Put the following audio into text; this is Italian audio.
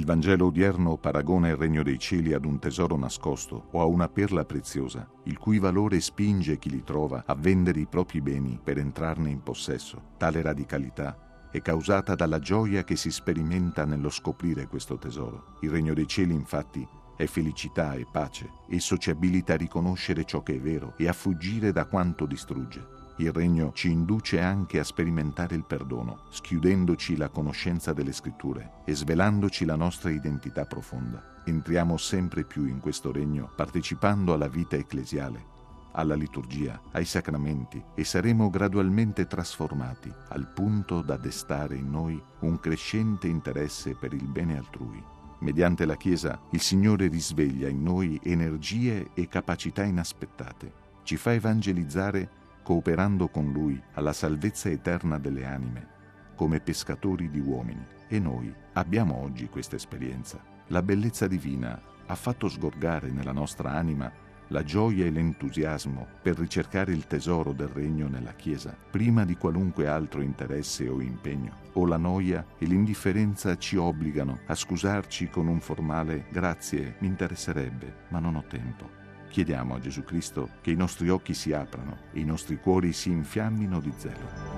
Il Vangelo odierno paragona il regno dei cieli ad un tesoro nascosto o a una perla preziosa, il cui valore spinge chi li trova a vendere i propri beni per entrarne in possesso. Tale radicalità è causata dalla gioia che si sperimenta nello scoprire questo tesoro. Il regno dei cieli, infatti, è felicità e pace. Esso ci abilita a riconoscere ciò che è vero e a fuggire da quanto distrugge. Il regno ci induce anche a sperimentare il perdono, schiudendoci la conoscenza delle scritture e svelandoci la nostra identità profonda. Entriamo sempre più in questo regno partecipando alla vita ecclesiale, alla liturgia, ai sacramenti e saremo gradualmente trasformati al punto da destare in noi un crescente interesse per il bene altrui. Mediante la Chiesa, il Signore risveglia in noi energie e capacità inaspettate. Ci fa evangelizzare cooperando con Lui alla salvezza eterna delle anime, come pescatori di uomini. E noi abbiamo oggi questa esperienza. La bellezza divina ha fatto sgorgare nella nostra anima la gioia e l'entusiasmo per ricercare il tesoro del regno nella Chiesa, prima di qualunque altro interesse o impegno. O la noia e l'indifferenza ci obbligano a scusarci con un formale «grazie, mi interesserebbe, ma non ho tempo». Chiediamo a Gesù Cristo che i nostri occhi si aprano e i nostri cuori si infiammino di zelo.